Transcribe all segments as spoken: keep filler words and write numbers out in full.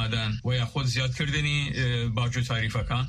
دادن و یا خود زیاد کردنی باجو تعریفه کن؟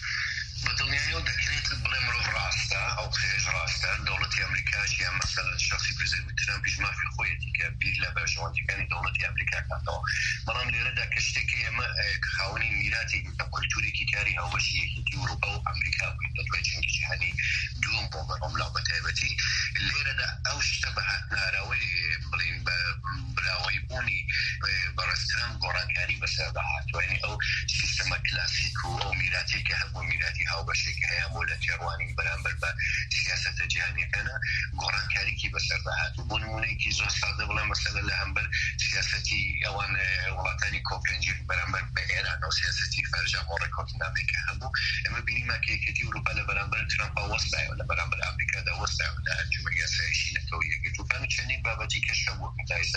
بدنیای دکلیت بلیم رو راسته او خیج راسته دولت امریکا چیه مثلا شخصی پرزیدنت ترامپ ما فی خویتی که بیل لبرجوان کنی دولت امریکا کنه منم لیره دا کشته که ما خاونی میراتی کلتوری کی کاری هواشی کی اروپا و امریکا بود دوی چنگی جهانی دوم بوم لابته بتی لیره دا اوش تبعت ناروی بلیم براوی بونی برسترام گورانکاری بسرعت و یعنی او سیستم کلاسیک و میراتی که هم میراتی او بشه که هیا مولت جوانی برانبر با سیاست جهانی کنه گورانکاری کی بسر دهات و بونمونه کی زور ساده بلا مثلا لهمبر سیاستی اوان ولاتانی کوپنجی برانبر به ایران و سیاستی فرج امریکا نمیکه همو اما بینیم که کتی اروپا لبرانبر ترامپ واسطه ولی برانبر امریکا دا واسطه ولی جمهوری اسرائیلی نتویه که تو فهم چنین بابتی کشور میتایسته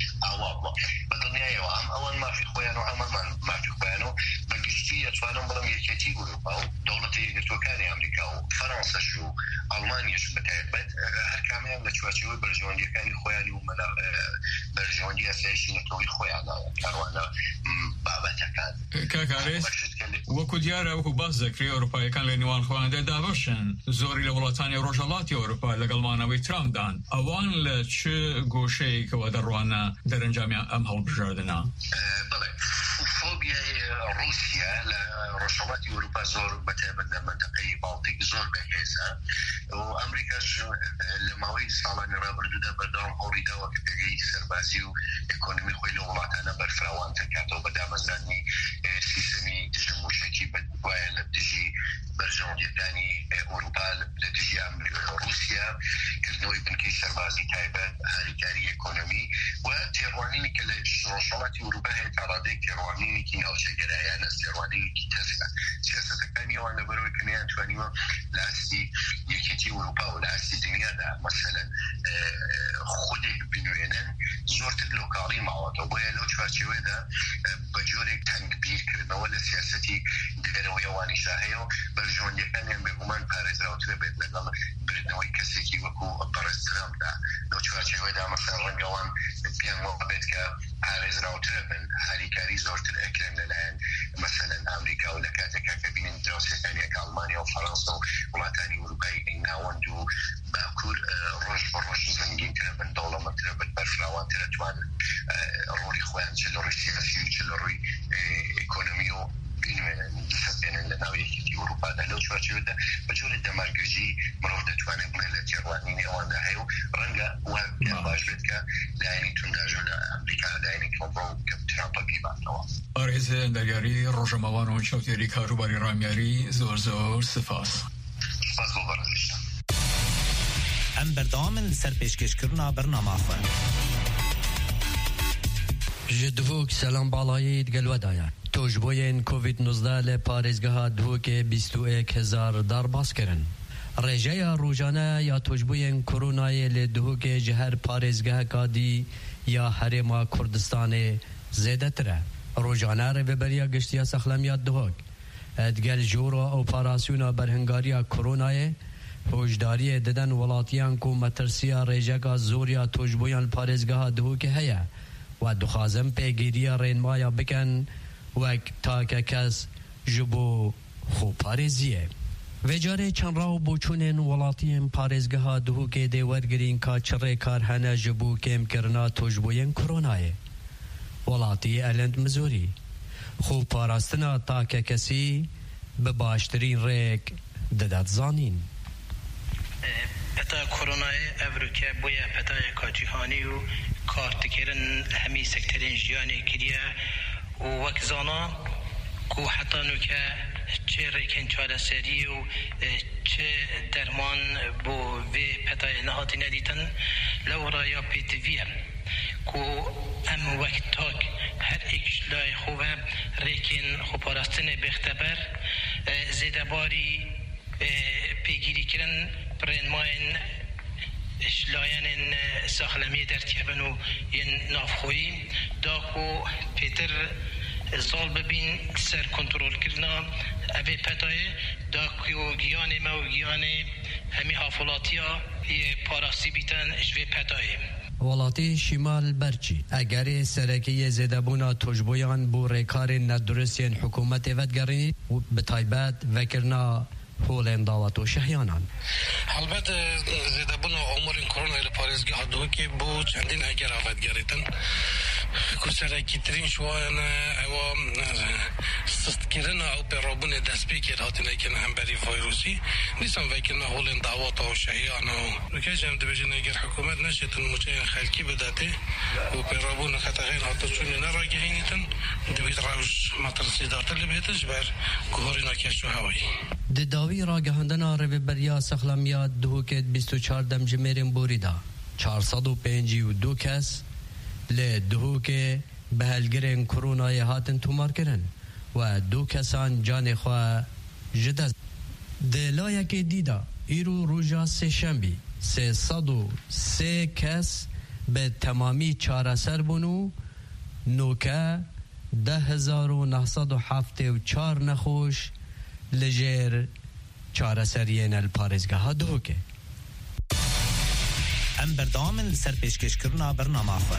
اواب بدنیای و هم اوان ما فی خویانو اما من ما فی خویانو بگشتی اتوانم برام یکیتی اروپا دولتی توکانی امریکا و فرانسه شو آلمانیا شو بتایبت هر کامیان لچوچی و برجوندی کانی خویانی و ملا برجوندی اسرائیلی نتوی خویانا کاروانا بابت کان کاکاریس وەکو دیارە وەکو باس دەکرێت ئەوروپایەکان لە نێوان خۆیان دابەشن زۆری لە وڵاتانی ڕۆژهەڵاتی ئەوروپا لەگەڵمانەوەی ترامپدان ئەوان لە چ گۆشەیەکەوە دەڕوانە دەرەنجامی ئەم هەڵبژاردنە؟ بەڵێ فۆبیای رووسیا لە ڕۆژهەڵاتی ئەوروپا زۆر بەتایبەت لە مەنتەقەی باڵتیک زۆر بەهێزە و ئەمریکاش لە ماوەی ساڵانی ڕابردوودا بەردەوام هەوڵی داوە کە پێگەی سەربازی و ئێکۆنۆمی خۆی لە وڵاتانە بەرفراوانتر کاتەوە بە دامەزرانی سیستەمی دژە موشەکی بەدوایە لە دژی بەرژەوەندیەکانی ئەوروپا لە دژی رووسیا کردنەوەی بنکەی سەربازی تایبەت هاریکاری ئێکۆنۆمی و تێڕوانینی کە لە ڕۆژهەڵاتی ئەوروپا هەیە تا ڕادەیەک تێڕوانینێکی ناوچەگەرایانە تێڕوانینێکی تەسکە سیاسەتەکانی ئەوان لەبەرەوەی کە نەیان توانیوە لە ئاستی یەکێتی ئەوروپا و لە ئاستی دنیادا مەسەلەن خودێک بنوێنن زۆرتر لۆکاڵی ماوەتەوە بۆیە لەو چوارچێوەیەدا بە جۆرێک تەنگبیرکردنەوە لە سیاسەتی دەرەوەی ئەوانیشا هەیە و بەرژەوەندیەکانیان بێگومان پارێزراوترە بێت لەگەڵ بردنەوەی کەسێکی وەکو بەڕێز ترامپدا لەو چوارچێوەیەدا مەسەڵەن ڕەنگە ئەوان پێیان وەڵا بێت کە پارێزراوترە بن هاریکاری زۆرتر ئەکرێن لەلایەن مەسەلەن ئەمریکا و لە کاتێکا کە بینن دراوسەکانیەک ئەڵمانیا و فەڕەنسا و وڵاتانی ئەوروپای ناوەند و باکوور ڕۆژ بە ڕۆژ زەنگینترە بن دەوڵەمەندترە بن بەرفراوانترە توانن ڕۆڵی خۆیان چ لە ڕووی سیاسی و چ لە ڕووی ئێکۆنۆمی و بینوێنن دەسەبێنن لە ناو یەکێتی ئەوروپادا لەو چوارچێوەدا بە جۆرە دەمارگەژی مرۆڤ دەتوانێت بڵێ لە تێڕوانینی ئەواندا هەیە و ڕەنگە وا پێیان باش بێت کە لایەنی تونداژۆ لە ئەمریکا لایەنی تۆمڕۆ کە ترامپە پیباتنەوە. ئارێز دەریاری ڕۆژەمەوان و چاوتێری کاروباری ڕامیاری زۆر زۆر سپاس. سپاس بۆ بەڕێزیشتان. ئەم بەردەوامن لەسەر پێشکەشکردنا بەرنامە خۆ. ji divok selam balayê gelwe dayan tojboyên covid nozda li parêzgeha divokê bîst û ek hezar darbas kirin. Rêjeya rojane ya tojboyên koronayê li divokê ji her parêzgeheka dî ya Herêma Kurdistanê zêdetir e. Rojane rêveberiya giştiya sexlemiya divok edgel jora operasyona berhingariya koronayê hojdariyê didin welatiyan ku metirsiya rêjeka zoriya tojboyan parêzgeha divokê heye و دخوازم پیگیری رینمایا بکن وک تا که کس جبو خوب پارێزیه. ویجاره چند راو بوچونین ولاتیم پارێزگه ها دهو که دیورگرین که چره کار هنه جبو کم کرنا توجبوین کرونایه. ولاتی الند مزوری خوب پاراستنا تا که کسی به باشترین ریک ددت زانین. پتا کرونای افریقا بویا پتای کاجیهانی و کارتکرن همی سکترین جیانی کریه و وک زانا کو حتی نو که چه ریکن چاره سری و چه درمان بو وی پتای نهاتی ندیتن لورا یا پیتویه کو ام وقت تاک هر ایکش لای خوبه ریکن خوبارستن بختبر زیده باری پیگیری کرن برنماین اشلاین ساخلمی در تیبن و این نافخویی داکو پیتر زال ببین سر کنترول کرنا اوی پتای داکو گیان ما و گیان همی حافظاتی ها یه پاراستی بیتن اشوی پتای وڵاتی شیمال بەرچی ئەگەری سەرەکیە زێدەبوونا تۆژبۆیان بۆ ڕێکارێن نەدروستیان حکوومەتێ ڤەتگەڕێنیت و بەتایبەت ڤەکردنا هۆڵێن داوەت و شەهیانان. هەڵبەت زێدەبوونا ئۆمورین کۆرۆنای لە پارێزگا هەردووەکێ بۆ چەندین ئەگەرا ڤەتگەڕێتن کوسەرێکی ترین شوایانە ئەوە سستکردنا ئەو پێڕۆبوونێ دەستپێکێت هاتنێکن هەمبەری ڤایرۆسی دیسان ڤەکردنا هۆڵێن داوەتە و شەهیانە و ڕکەژەم دەبێژن ئەگەر حکوومەت نەشێتن موچەیان خەلکی بداتێ و پێڕۆبوونە خەتەغیر هاتەچوونێ نەڕاگەهێنیتن دەبێت ڕەوش مەترسیدارتر لەبێتش بەر گوهۆرینا کێش و هەوایی. دداوی ڕاگەهاندنا ڕێوەبەریا سەخلەمیات دهۆکێت بیست و چوار دەمجمێرên بۆریدا چوار سەد و پێنجی و دوو کەس لێ دهۆکێ بە هەلگرên کۆرۆنایê هاتن تۆمارkirin و دوو کەسان canê xwe ji dest di layekê dîda îro roja sêşembî sê sed û sê kes bi temamî çareser bûn û nûke deh hezar û neh sed û heftê û çar nexweş li jêr çareseriyên el parêzgeha dihokê. Em berdamin li ser pêşkêşkirina bername xwe.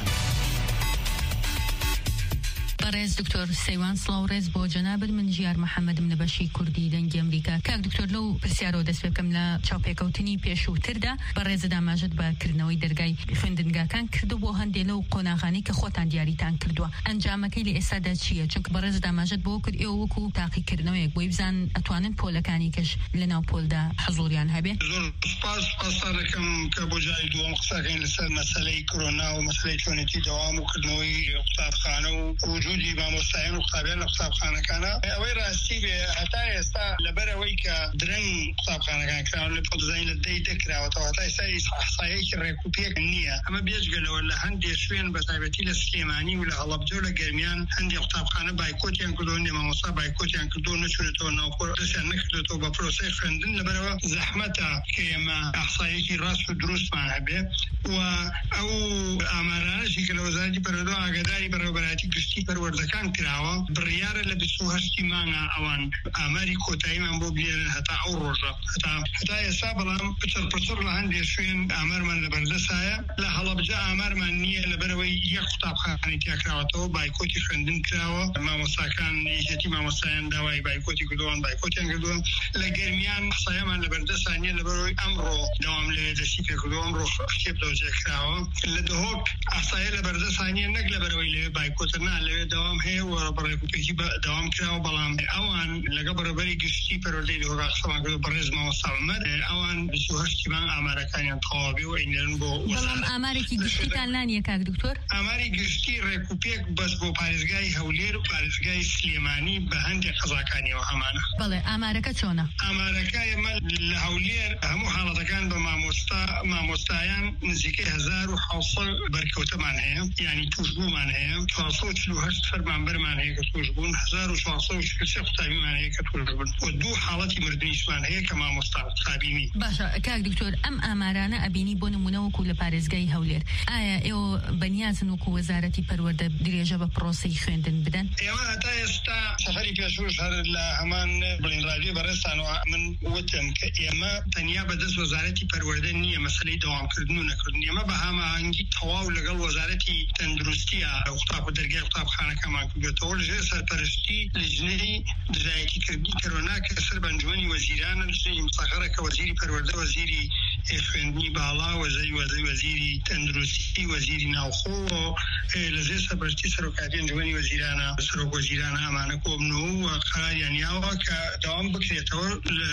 بەڕێز دکتۆر سەیوان سڵاو ڕێز بۆ جەنابەت من ژیار محەممەدم لە بەشی کوردی دەنگی ئەمریکا. کاک دکتۆر لەو پرسیارەوە دەست پێ بکەم لە چاوپێکەوتنی پێشووتردا بەڕێزە داماژت بەکردنەوەی دەرگای خوێندنگاکان کردو بۆ هەندێک لەو قۆناغانی کە خۆتان دیاریتان کردووە ئەنجامەکەی لە ئێستادا چییە؟ چونکە بەڕێز داماژت بۆ کرد ئێوە وەکو تاقیکردنەوەیەک بۆی بزان ئەتوانن پۆلەکانی کەش لە ناو پۆلدا حەزوریان هەبێ. زۆر سپاس پاسدارەکەم کە بۆ جاری دووەم قسەکەین لەسەر مەسەلەی کۆرۆنا و مەسەلەی چۆنێتی دەوام و کردنەوەی قوتابخانە و وجودی مامۆستایان و قوتابیان لە قوتابخانەکانە. ئەوەی راستی بێ هەتا ئێستا لەبەرەوەی کە درەنگ قوتابخانەکان کراون لە پۆلدەزانی لە دەی دەکراوەتەوە هەتا ئێستا ئەحسایەکی ڕێکوپێک نییە. ئەمە بێجگەلەوە لە هەندێک شوێن بەتایبەتی لە سلێمانی و لە هەڵەبجە و لە گەرمیان هەندێک قوتابخانە بایکۆتیان کردووە، هەندێک مامۆستا بایکۆتیان کردووە، نەچونێتەوە ناو پۆل، دەستیان نەکردێتەوە بە پرۆسەی خوێندن. لەبەرەوە زەحمەتە کە ئێمە ئەحسایەکی ڕاست و دروستمان هەبێ و ئەو ئامارانەشی کە لە وەزارەتی پەروەردە ئاگاداری بەڕێوەبەرایەتی گشتی پەروەردەکان کراوە بڕیارە لە بیست و هەشتی مانگە ئەوان ئاماری کۆتاییمان بۆ بێنن هەتا ئەو ڕۆژە هەتا هەتا ئێستا بەڵام پچڕ پچڕ لە هەندێک شوێن ئامارمان لەبەردەسایە. لە هەڵەبجە ئامارمان نییە لەبەرەوەی یەک قوتابخانەی تیاکراوەتەوە بایکۆتی خوێندن کراوە، مامۆستاکان یەکێتی مامۆستایان داوای بایکۆتی کردووان بایکۆتیان کردووە. لە گەرمیان قسەیەمان لەبەردەسان نییە لەبەرەوەی ئەمڕۆ دەوام لێ دەستی پێ کردووە، ئەمڕۆ کتێب دەوجێ کراوە. لە دهۆک ئاسایە لەبەردەسان نییە نەک لەبەرەوەی لەوێ بایکۆتر نا لەوێ دەوام هەیە و بەڕێکوپێکی دەوام کراوە، بەڵام ئەوان لەگە بەڕێبەری گشتی پەروەردەی دهۆکا قسەمان کردو بەڕێز مامۆستا عومەر ئەوان بیست و هەشتی مانگ ئامارەکانیان تەواوی و ئەینێرن بۆ بەڵام ئامارێکی گشتیتان لانیە کاک دکتۆر؟ ئاماری گشتی ڕێکوپێک بەس بۆ پارێزگای هەولێر و پارێزگای سلێمانی بە هەندێک قەزاکانیەوە هەمانە. بەڵێ ئامارەکە چۆنە؟ ئامارەکە ئێمە لە هەولێر هەموو حاڵەتەکان بە مامۆستا مامۆستایان نزیکەی هەزار و حەوت بەرکەوتەمان هەیە، یعنی توشبوومان هەیە، چوار سەد و چل و هەشت فەرمانبەرمان هەیە کە توش بوون، هەزار و چوار سەد و چل و سێ قوتابیمان هەیە کە توش بوون و دوو حاڵەتی مردنیشمان هەیە کە مامۆستا قوتابینی. باشە کاک دکتۆر ئەم ئامارانە ئەبینی بۆ نمونە وەکو لە پارێزگای هەولێر ئایا ئێوە بەنیازن وەکو وەزارەتی پەروەردە درێژە بە پرۆسەی خوێندن بدەن؟ ئێوە هەتا ئێستا سەفەری پێشوش هەر لە هەمان بڵێنراوی بەڕێستانەوە من وتم کە ئێمە تەنیا بەدەست وەزارەتی پەروەردە نییە مەسەلەی دەوامکردن و نەکردن، ئێمە بە هەماهەنگی تەواو لەگەڵ وەزارەتی تەندروستیە قوتاب و دەرگای قوتابخانەکەمان کردوێتەوە لەژێر سەرپەرشتی لجنەی دژایەتیکردنی کۆرۆنا کە سەر بە ئەنجومەنی وەزیرانە، لجنەی مستەقەرە کە وەزیری پەروەردە، وەزیری خوێندنی باڵا، وەزەی وەزەی وەزیری تەندروستی، وەزیری ناوخۆ لەژێر سەرپەرشتی سەرۆکاتی ئەنجومەنی وەزیرانە سەرۆک وەزیرانە ئەمانە کۆبنەوە و قەراریان یاوە کە دەوام بکرێتەوە.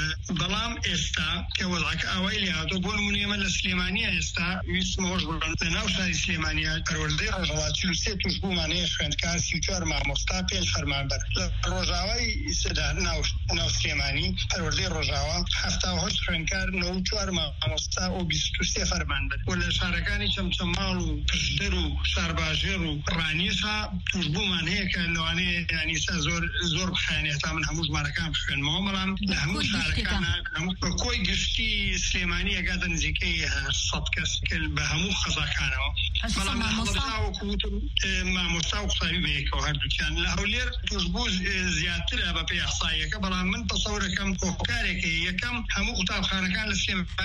بەڵام ئێستا کە وەزعەکە ئاوای لێهاتۆ بۆ نمونە ئێمە لە سلێمانیە ئێستا ویستمەوەش بڵێن لە ناو شاری سلێمانیە پەروەردەی ڕۆژهەڵات چل و سێ توشبوومان هەیە خوێندکار، سی و چوار مامۆستا، پێنج فەرمانبەر. لە ڕۆژاوای سەدا ناو سلێمانی پەروەردەی ڕۆژاوا هەفتا و هەشت خوێندکار، نەوە و چوار مامۆستا و بیست و سێ فەرمانبەر. و لە شارەکانی چەمچەماڵ و پشدەر و شارباژێر و ڕانیسا توشبوومان هەیە کە لەوانەیە یانیسا زۆر زۆر بخایەنێ هەتا من هەموو ژمارەکان بخوێنمەوە، بەڵام لە هەموو شارەکانە بە کۆی گشتی سلێمانی ئەگاتە نزیکەی سەد کەس بە هەموو خەزاکانەوە. بەڵام لە هەڵەبجە وەکووتم مامۆستا و قوتابی بەیەکەوە هەردووکیان. لە هەولێر توشبوو زیاترە بە پێی ئەحساییەکە، بەڵام من تەسەورەکەم هۆکارێکی یەکەم هەموو قوتابخانەکان لە سلێمانی نەکرا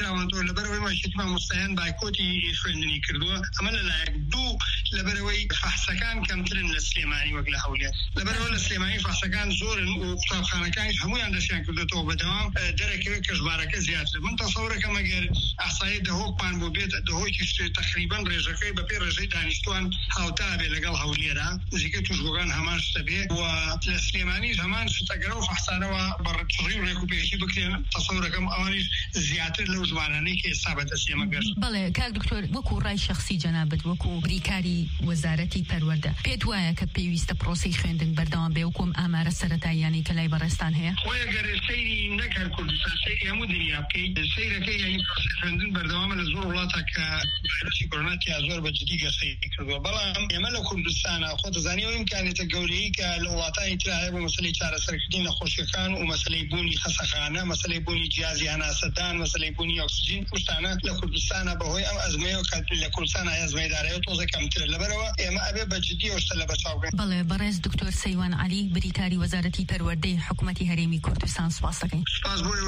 راوندۆ لەبەرەوەی ماشێتمان مستەیان بایکۆتی خوێندنی کردووە ئەمە لەلایەک دوو لەبەرەوەی فەحسەکان کەمترن لە سلێمانی وەک لە هەولێر لەبەرەوە لە سلێمانی فەحسەکان زۆرن و قوتابخانەکانی هەمویان دەستیان کردێتەوە بەدەوام دەرەکەوێت کەژبارەکە زیاتر من تەسەورەکەم ئەگەر ئەحسایی دەهۆکمان بۆ بێت دەهۆکی تقریبا ڕێژەکەی بەپێ ڕێژەی دانیشتوان هاوتا بێ لەگەڵ هەولێرە نزیکە توشبۆکان هەمان شتە بێ و لە سلێمانیش هەمان شتەگەرە و فەحسانەوە بەڕێکچڕی و ڕێکوپێکی بکرێن تەسەورەکەم ئەوانیش زیاتر لەو زمانانەی کە ئێستا بەدەست ئێمە گەشت. بەڵێ کاک دکتۆر وەکو ڕای شەخسی جەنابەت وەکو بریکاری وەزارەتی پەروەردە پێت وایە کە پێویستە پرۆسەی خوێندن بەردەوام بێ وەکوم ئامارە سەرەتاییانی کە لای بەڕێستان هەیە؟ خۆی ئەگەر سەیری نەکرد کوردستان سەیری هەموو دنیا بکەیت سەیرەکەی یعنی پرۆسەی خوێندن بەردەوامە لە زۆر وڵاتە کە ڤایرۆسی کۆرۆنا تیا زۆر بەجددی گەسەی کردووە بەڵام ئێمە لە کوردستانە خۆ دەزانی ئەو ئیمکانێتە گەورەی کە لە وڵاتانی تر هەیە بۆ مەسەلەی چارەسەرکردنی نەخۆشیەکان و مەسەلەی بوونی خەسەخانە مەسەلەی بوونی جیازی هەناسەدان مەسەلەی بوونی ئۆکسجین شتانە لە کوردستانە بەهۆی ئەم ئەزمەیە کات لە کوردستان ئەزمەیدارەیە تۆزە کەمترە لەبەرەوە ئێمە ئەبێ بەجددی ئەو شتە لە بەچاو بکەین. بەڵێ بەڕێز دکتۆر سەیوان عەلی بریکاری وەزارەتی پەروەردەی حکوومەتی هەرێمی کوردستان سوپاس دەکەین. سپاس بۆ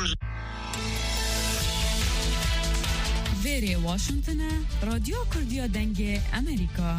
وێرێ واشنگتنە رادیۆ کوردیە دەنگێ ئەمریکا.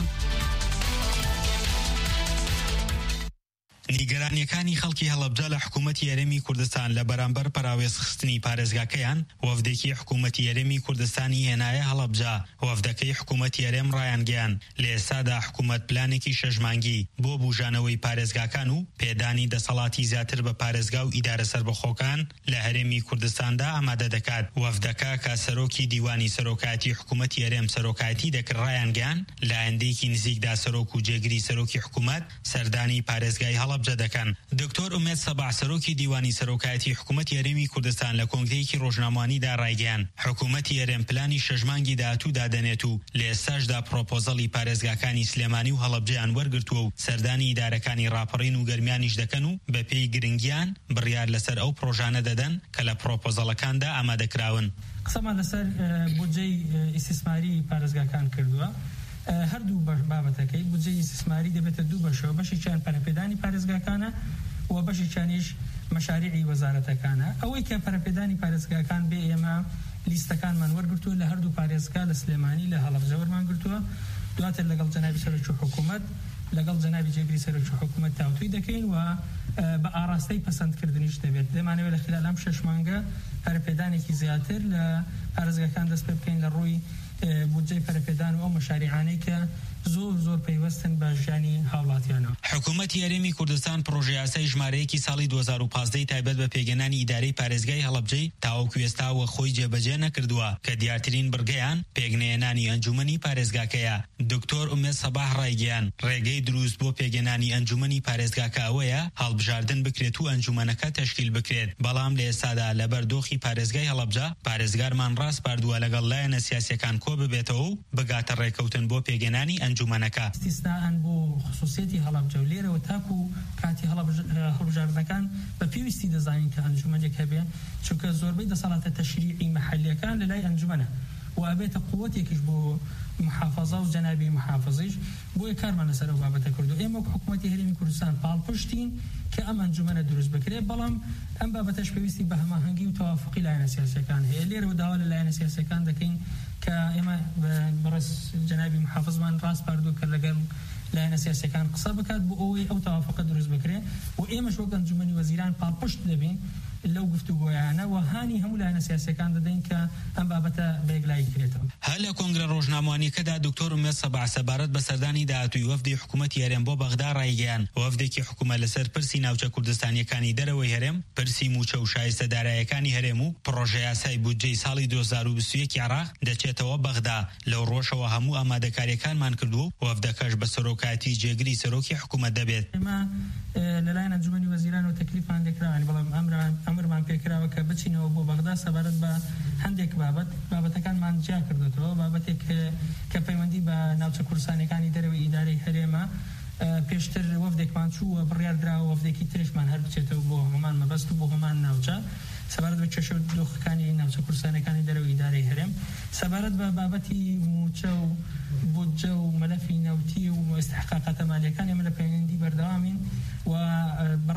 نیگەرانیەکانی خەڵکی هەڵەبجە لە حکوومەتی هەرێمی کوردستان لە بەرامبەر پەراوێزخستنی پارێزگاکەیان وەفدێکی حکوومەتی هەرێمی کوردستانی هێنایە هەڵەبجە وەفدەکەی حکوومەتی هەرێم ڕایانگەیان لە ئێستادا حکوومەت پلانێکی شەژمانگی بۆ بوژانەوەی پارێزگاکان و پێدانی دەسەڵاتی زیاتر بە پارێزگا و ئیدارە سەربەخۆکان لە هەرێمی کوردستاندا ئامادە دەکات. وەفدەکە کە سەرۆکی دیوانی سەرۆکایەتی حکوومەتی هەرێم سەرۆکایەتی دەکرد ڕایانگەیان لە ئەندێکی نزیکدا سەرۆک و جێگری سەرۆکی حکوومەت سەردانی پارێزگای هەڵەبجە دەکەن. دکتۆر ئومێد سەباح سەرۆکی دیوانی سەرۆکایەتی حکوومەتی هەرێمی کوردستان لە کۆنگرەیەکی ڕۆژنامەوانیدا ڕایگەیاند حکوومەتی هەرێم پلانی شەژمانگی داهاتوو دادەنێت و لە ئێستاشدا پرۆپۆزەڵی پارێزگاکانی سلێمانی و هەڵەبجەیان وەرگرتووە و سەردانی ئیدارەکانی ڕاپەڕین و گەرمیانیش دەکەن و بە پێی گرنگیان بڕیار لەسەر ئەو پرۆژانە دەدەن کە لە پرۆپۆزەڵەکاندا ئامادەکراون. قسەمان لەسەر بودجەی ئیستیسماری پارێزگاکان کردووە. هەردوو بابەتەکەی بودجەی ئیستیسماری دەبێتە دوو بەشەوە بەشێکیان پەرەپێدانی پارێزگاکانە و بەشێکیانیش مەشاریعی وەزارەتەکانە. ئەوەی کە پەرەپێدانی پارێزگاکان بێ ئێمە لیستەکانمان وەرگرتووە لە هەردوو پارێزگا لە سلێمانی لە هەڵەبجە وەرمان گرتووە دواتر لەگەڵ جەنابی سەرۆکی حکوومەت لەگەڵ جەنابی جێگری سەرۆکی حکوومەت تاوتوی دەکەین و بە ئاراستەی پەسەندکردنیش دەبێت. دەمانەوێت لە خلال ئەم شەش مانگە پەرەپێدانێکی زیاتر لە پارێزگاکان دەست پێ بکەین لە ڕووی بودجەی پەرەپێدان و ئەو مەشاریعانەی کە زۆر زۆر پەیوەستن بە ژیانی هاوڵاتیانەوە. حکوومەتی هەرێمی کوردستان پرۆژەی یاسای ژمارەیەکی ساڵی دوو هەزار و پانزدە تایبەت بە پێگەنانی ئیدارەی پارێزگای هەڵەبجەی تاوەکو ئێستاوە خۆی جێبەجێ نەکردووە کە دیارترین بڕگەیان پێگەنێنانی ئەنجومەنی پارێزگاکەیە. دکتۆر ئومێد سەباح ڕایگەیان ڕێگەی دروست بۆ پێگەنانی ئەنجومەنی پارێزگاکە ئەوەیە هەڵبژاردن بکرێت و ئەنجومەنەکە تەشکیل بکرێت. بەڵام لە ئێستادا لەبەر دۆخی پارێزگای هەڵەبجە پارێزگارمان ڕاست پاردووە لەگەڵ لایەنە سیاسیەکان کۆ ببێتەوە و بگاتە ڕێکەوتن بۆ پێگەنانی ئەنجومەنەکە. استثناء بۆ خصوصیەتی هەڵەبجە و لێرەوە تاکو کاتی هەڵبژاردنەکان بە پێویستی دەزانین کە ئەنجومەنێک هەبێ چونکە زۆربەی دەسەڵاتە تەشریعی مەحەلیەکان لە لای ئەنجومەنە و ئەبێتە قووەتێکیش بۆ محافظە و جەنابی محافظیش بۆیە کارمان لەسەر ئەو بابەتە کردو. ئێمە حکوومەتی هەرێمی کوردستان پاڵپشتین کە ئەم ئەنجومەنە دروست بکرێت بەڵام ئەم بابەتەش پێویستی بە هەماهەنگی و تەوافقی لایەنە سیاسیەکان هەیە. لێرەوە داوا لە لایەنە سیاسیەکان دەکەین کە ئێمە بەڕێز جەنابی محافظمان ڕاست پاردوو کە لەگەڵ لایەنە سیاسیەکان قسە بکات بۆ ئەوەی ئەو تەوافقە دروست بکرێت و ئێمەش وەک ئەنجومەنی وەزیران پاڵپشت دەبین لەو گفتوگۆیانە و هانی هەموو لایەنە سیاسیەکان دەدەین کە ئەم بابەتە بەیەکلایی بکرێتەوە. هەر لە کۆنگرە ڕۆژنامەوانیەکەدا دکتۆر ئومێد سەباح سەبارەت بە سەردانی داهاتووی وەفدی حکوومەتی هەرێم بۆ بەغدا ڕایگەیاند وەفدێکی حکوومەت لەسەر پرسی ناوچە کوردستانیەکانی دەرەوەی هەرێم پرسی موچە و شایستەداراییەکانی هەرێم و پرۆژەی یاسای بودجەی ساڵی دوو هەزار و بیست و یەک عێراق دەچێتەوە بەغدا. لەو ڕۆژەوە هەموو ئامادەکاریەکانمان کردو و وەفدەکەش بە سەرۆکایەتی جێگری سەرۆکی حکوومەت دەبێت. ئێمە لەلایەن ئەنجومەنی وەزیران و تەکلیفمان دەکراوە بەڵام ئەمرمان پێکراوە کە بچینەوە بۆ بەغدا سەبارەت بە هەندێک بابەت بابەتەکانمان جیا کردوێتەوە بابەتێک کە پەیوەندی بە ناوچە کوردستانیەکانی دەرەوەی ئیدارەی هەرێمە پێشتر وەفدێکمان چووە بڕیار دراوە وەفدێکی ترشمان هەر بچێتەوە بۆ هەمان مەبەست و بۆ هەمان ناوچە سەبارەت بە کێشە و دۆخەکانی ناوچە کوردستانیەکانی دەرەوەی ئیدارەی هەرێم سەبارەت بە بابەتی موچە و بودجە و مەلەفی نەوتی و ئیستحقاقاتە مالیەکان ئێمە لە پەیوەندی بەردەوامین و بەڕێز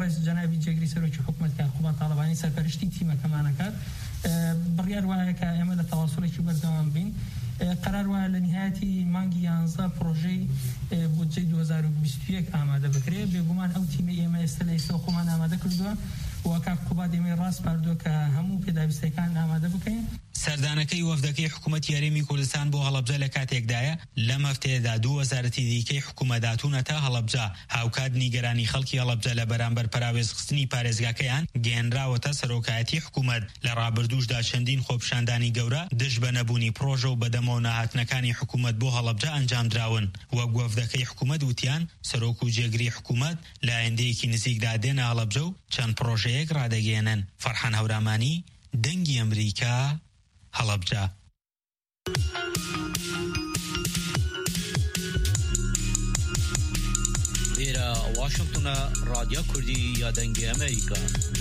ڕێز جەنابی جێگری سەرۆکی حکوومەتکار خوبان تاڵەبانی سەرپەرشتی تیمە کەمانەکات بڕیار وایە کە ئێمە لە تەواصلێکی بەردەوام بین قرار وایە لە نهایەتی مانگی یانزە پرۆژەی بودجەی دوو هەزار و بیست و یەک ئامادە بکرێت بێگومان ئەو تیمە ئێمە ئێستا لە ئێستا خۆمان ئامادە کردووە و کاک قوباد ئێمەی ڕاست پاردووە کە هەموو پێداویستەکان ئامادە بکەین. سەردانەکەی وەفدەکەی حکوومەتی یاریمی کوردستان بۆ هەڵەبجە لە کاتێکدایە لەم هەفتەیەدا دوو وەزارەتی دیکەی حکوومەت داتوونە تا هەڵەبجە هاوکات نیگەرانی خەڵکی هەڵەبجە لە بەرامبەر پاراوێزخستنی پارێزگاکەیان گەێنراوەتە سەرۆکایەتی حکوومەت لە ڕابردووشدا چەندین خۆپیشاندانی گەورە دژ بە نەبوونی پرۆژە و بەدەمەوە ناهاتنەکانی حکوومەت بۆ هەڵەبجە ئەنجامدراون وەک وەفدەکەی حکوومەت وتیان سەرۆک و جێگری حکوومەت لە ئایندەیەکی نزیکدا دێنە هەڵەبجە و چەند پرۆژەیەک ڕادەگەێنن. فەرحان هەورامانی، دەنگی ئەمریکا، هەڵەبجە. لێرە واشنگتنە رادیۆ کوردی یا دەنگی ئەمریکا.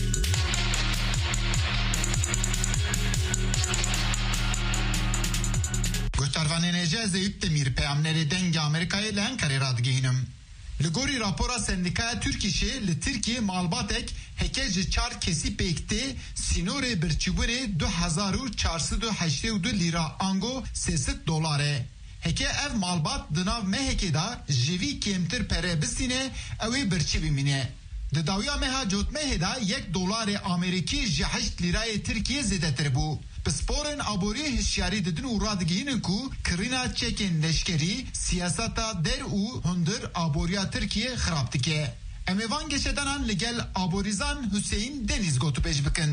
Goştarvanên Êcazê Demîr peyamnerê dengê Amerîkayê li Enqerê radgihînim. Li gorî rapora sendikaya Türkîşê li Tirkiye malbatek heke ji çar kesî pêktê sînorê birçîbûnê du hezar û çar sed û heştê û du lîra ango sê sed dolar e. Heke ev malbat di nav mehekê da ji vî kêmtir pere bistîne ew ê birçî bimîne. Di dawiya meha cotmehê da yek dolarê Amerîkî ji heşt lîrayê Tirkiye zêdetir bû. Pisporên aboriyê hişyarî didin û radigihînin ku kirîna çekên leşkerî siyaseta der û hundir aboriya Tirkiye xirab dike. Em ê van geşedanan li gel aborîzan Hüseyin Deniz gotu pêş bikin.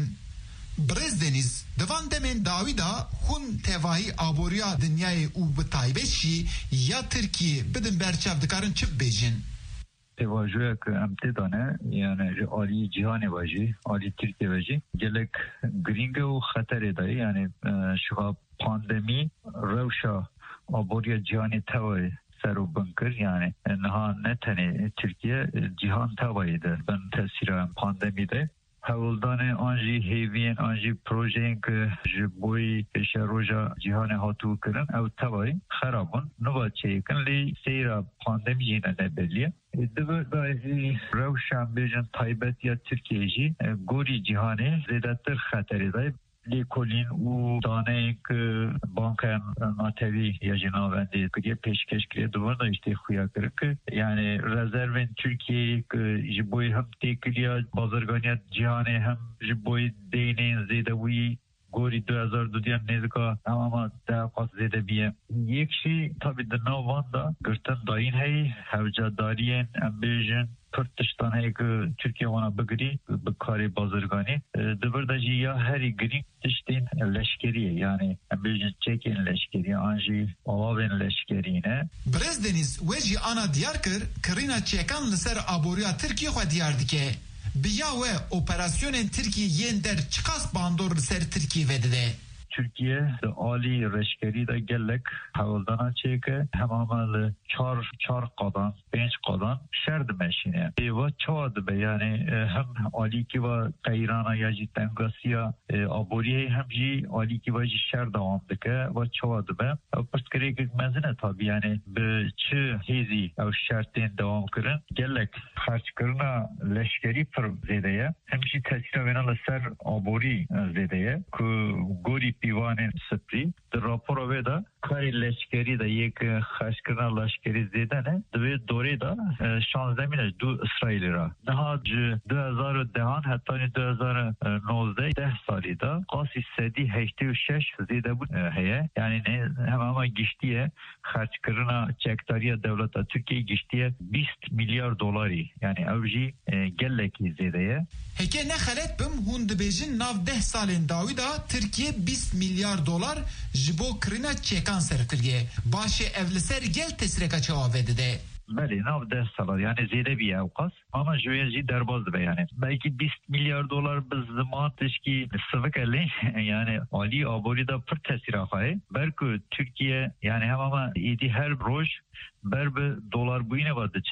Birêz Deniz, di van demên dawî da hûn tevahî aboriya dinyayê û bi taybet jî ya Tirkiye bidin berçav dikarin çi bibêjin? Tevajoya ki em têdane yani ji aliyê cîhanê ve jî aliyê Tirkiye ve jî gelek giringe û xeterê de yani şiva pandemî rewşa aboriya cîhanê tewayê ser û bin kir yani niha ne tenê Tirkiye cîhan tewayê de bin tesîra pandemî de hewldanê an jî hêviyên an jî projeyên ki ji boî pêşeroja cîhanê hatû kirin ew tewayê xerab bûn niva çêkin lê seyra pandemî jî ne nebeliye. Divê jî rewşan bêjin taybetiya Tirkiye jî gorî cîhanê zêdetir xeterê de lêkolîn û daneyên ki banka natevî ya jî navendê kiriye pêşkeş kiriye divin da îştê xuya kirin ki yani rezervên Tirkiyeyê ki ji boî hem têkiliya bazirganiya cîhanê hem ji boî deynên zêdebûyî gorî du hezar du diyan nêzika hemama daha qas zêde biye. Yek jî tabî di nav van da girtin dayîn heyî hevcadariyên em bêjin pir tiştan heye ki Tirkiye wana bigirî bi karê bazirganî divir de jî ya herî girîng tiştên leşkerî yani em bêjin çekên leşkerî an jî alavên leşkerî ne. Birêz Deniz wê jî ana diyar kir kirîna çekan li ser aboriya Tirkiye xwe diyar dike. Biya we operasyonên Tirkiye yên der çi qas bandor li ser Tirkiye vedide? Türkiye alî reşkerî de gelek hewldana çêke hemama li çar çar qadan pênc qadan şer dimeşîne. Êva çawa dibe yani hem alîkî ve qeyrana ya jî tengasiya aboriyê hem jî alîkî ve jî şer dewam dike ve çawa dibe. Ew pirsgirêkek mezin e tabî yani bi çi hêzî ew şertên dewam kirin gelek xerçkirina leşkerî pir zêde ye hem jî tesîra wêne li ser aborî zêde ye ku gorî pîvanên Siprî di rapora wê de karê leşkerî de yek xeşkirina leşkerî zêde ne di vê dorê de şanzdemî ne du İsraîlê ra niha ji du hezar û dehan hetanî du hezar û nozdeh deh salî de qasî sedî heştê û şeş zêdebûn heye yani ne hemama giştiye xerçkirina çekdariya dewleta Tirkiye giştiye bîst milyar dolarî yani ew jî gelekî zêde ye. Heke ne xelet bim hûn dibêjin nav deh salên dawî da Tirkiye bîst milyar dolar ji bo kirina çekan serkiriye. Başê ev li ser gel tesireka çawa vedide. Belê nav deh salar yani zêde bîye ew qas ama ji wê jî derbas dibe yani. Belkî bîst milyar dolar bi ziman tişkî sivik e lê yani alî aborî da pir tesîra xwe ber ku Tirkiye yani hemama êdî her roj ber bi dolar bûyînê ve diçe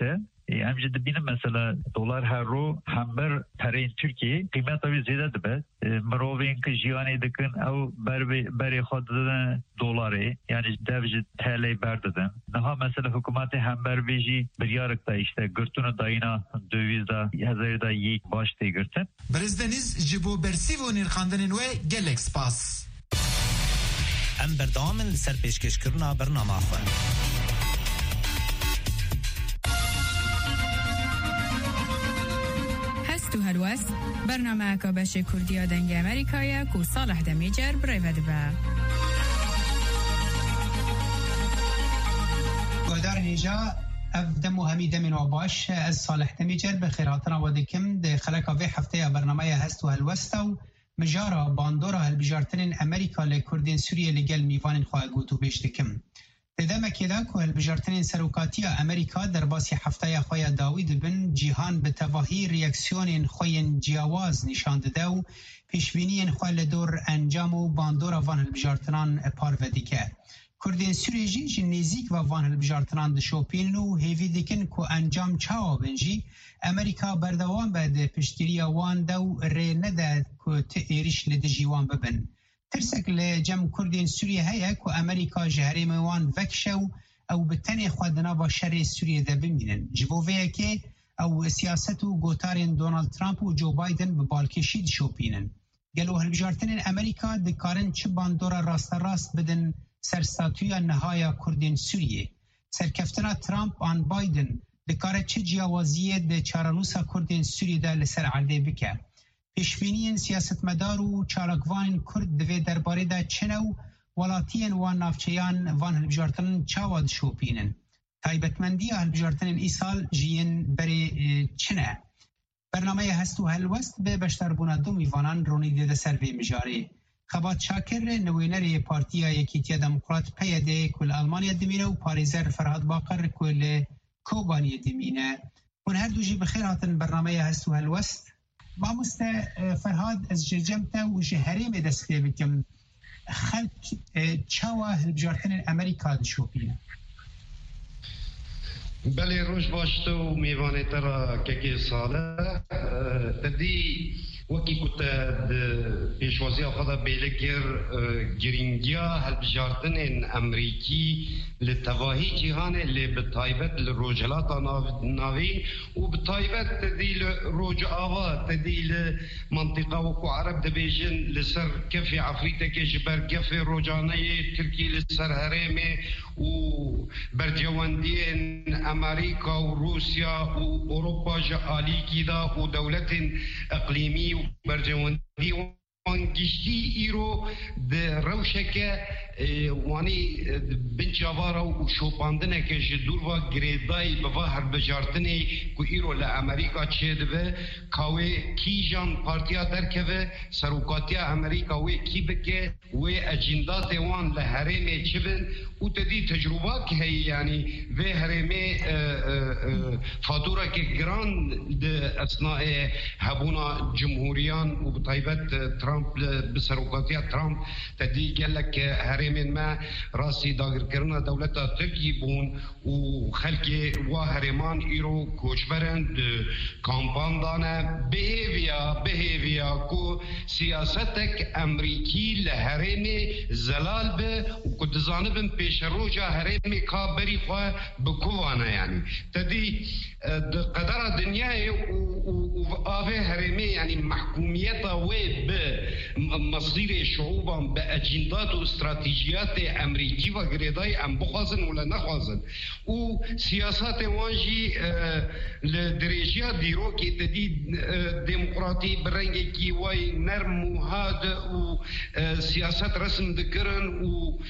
امجد بینم مثلا دلار هر رو همبر پرین ترکیه قیمت اوی زیاده دبه مروین که جیانی دکن او بر بر خود دادن دلاره یعنی دوج تلی بردادن نها مثلا حکومت همبر بیجی بریارک دا işte گرتون داینا دویز دا هزار دا یک باش تی گرتن برزدنیز جبو برسیو نرخاندن و گلک سپاس ام بردام لسر پیشکش کرنا برنامه خواه هستو هلوست برنامه که بشه کردیا دنگ امریکایه که صالح دمیجر برای با گودار نیجا اف دمو همی دمین و باش از صالح دمیجر بخیراتنا و دکم ده خلقا وی هفته برنامه هستو هلوست و مجارا باندورا هلبجارتنین امریکا لکردین سوریه لگل میوانین خواه گوتو بیش دکم. تدام کدا که هلبجارتنین سروکاتی امریکا در باسی هفته خواه داوید بن جیهان به تواهی ریاکسیون خواه جیاواز نشان داده و پیشبینی خواه لدور انجام و باندورا وان هلبجارتنان پارودی که. کردین سوریه جی جی نزیک و وان هلبجارتنان دشوپین و هیوی دکن که انجام چاوا بنجی امریکا بردوان بعد پشتیری وان دو ری نده که تئیریش لده جیوان ببن. ترسک لجم کردین سوریه هیا که امریکا جهری موان وکشو او بتنی خودنا با شر سوریه ده بمینن. جبوویه که او سیاست و گوتارین دونالد ترامپ و جو بایدن به بالکشید شوپینن. گلو هلبجارتنین امریکا دکارن چه باندورا راست راست بدن سرستاتویا نهایا کردین سوریه. سرکفتنا ترامپ آن بایدن دکاره چه جیاوازیه ده چارانوسا کردین سوریه ده لسر عرده بکه. پیشبینین سیاست مدار و چالکوان کرد دوی درباره ده چنو ولاتین و نافچیان وان هلبجارتن چاواد شوپینن. تایبتمندی هلبجارتن ایسال جین بری چنه. برنامه هستو هلوست به بشتربونا دو میوانان رونی دیده سر وی مجاری. خبات شاکر نوینر پارتیا یکیتیا دموکرات پیده کل آلمانیا دمینه و پاریزر فرهاد باقر کل کوبانی دمینه. اون هر دوجی بخیر هاتن برنامه هستو هلوست. ما مست فرهاد از جرجمتا و جهریم دست بکم خلق چاوا هلبجارتن امریکا دشوپینه. بله روش باشته و میوانه ترا که که ساله تدی وکی کت پیشوازی خدا بیله کر گرینگیا هلبجارتن امریکی لتواهی جهان لی بطایبت لروجلات ناوی و بطایبت تدی لروج آوا تدی لمنطقه وکو عرب دبیجن لسر کفی عفریته که جبر کفی روجانه ترکی لسر هرمه و برجواندین امریکا و روسیا و اوروپا جالی کیدا و دولت اقلیمی و برجواندی وانگشتی ایرو ده روشکه وانی بنجاوارا و شوپاندنه که جدور و گریدای بوا هر بجارتنه که ایرو لامریکا چه دوه کاوه کی جان پارتیا درکوه سروکاتیا امریکا وی کی بکه وی اجندات وان لحرمه چه بن و تدی تجربه که هی یعنی وی حرمه فاتوره که گران ده اثناء هبونا جمهوریان و بطایبت ترامپ بسروکاتیا ترامپ تدی گلک حرمه من ما راسي داگر کرنا دولت ترکی بون و خلق و هرمان ایرو کوچبرند کامپان دانه بهیویا بهیویا کو سیاستک امریکی لحرم زلال به و کدزانه بن پیش روجا حرم کابری خواه بکوانه یعنی تدی قدر دنیای و آوه حرمه یعنی محکومیت و به مصير شعوبا بأجندات و استراتيجيات أمريكية وغريداي أم بخوازن ولا نخوازن و سياسات وانجي لدرجة ديرو كي تدي ديمقراطي برنجي كي واي نرم وهاد و سياسات رسم ذكرن و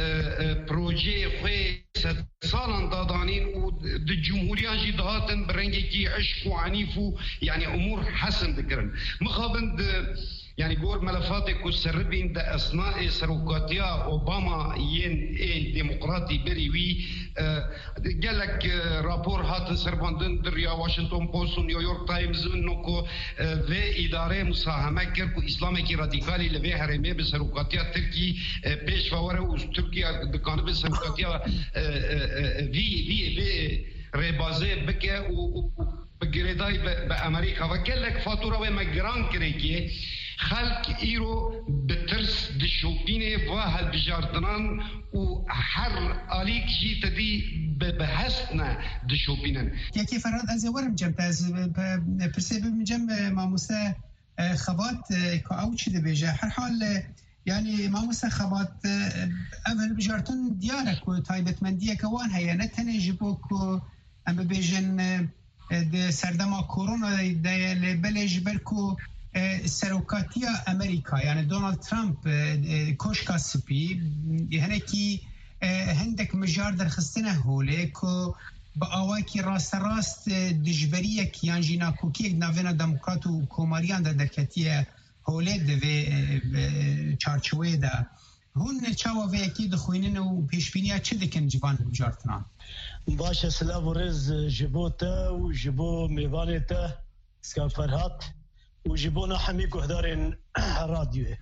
بروجي خوي سالان دادانين و الجمهوريان جي دهاتن برنجي كي عشق وعنيف يعني أمور حسن ذكرن مخابن يعني بور ملفاتك والسربين ده أثناء سروكاتيا أوباما ين إيه ديمقراطي بريوي قال لك رابور هات سرباندن دريا واشنطن بوست ونيويورك تايمز إنه كو في إدارة مساهمة كركو إسلامي كي راديكالي لبي هرمي بسروكاتيا تركي بيش فوره وتركيا دكان بسروكاتيا في في في ربازه بکه و بگریدای به امریکا و گلک فاتوره و مگران کرده که خلق ایرو به ترس دشوپینه و هل بجاردنان و هر آلیک جی تدی به هستنا دشوپینن یکی فراد از ورم جمت از پرسیب من جم ماموسه خبات که او چی دبیجه هر حال يعني ما مستخبات أول بجارتون ديارك وتايبت من ديك وان هي نتني جبوك أم بيجن د سردما كورونا د لبلج بركو سروكاتيا أمريكا يعني دونالد ترامب كوشكا سبي هناكي هندك مجار در خستنه هوليكو بآواكي راست راست دجبرية كيان جينا كوكيك نافينا دموكراتو كوماريان دا دركتية هولید و چارچوبه ده هون چاوا و یکی دخوینن و پیشبینی چه دکن جوان بجارتنا باشه سلام و رز جبو تا و جبو میوانه تا سکان فرهات و جبو نحمی گهدارین رادیوه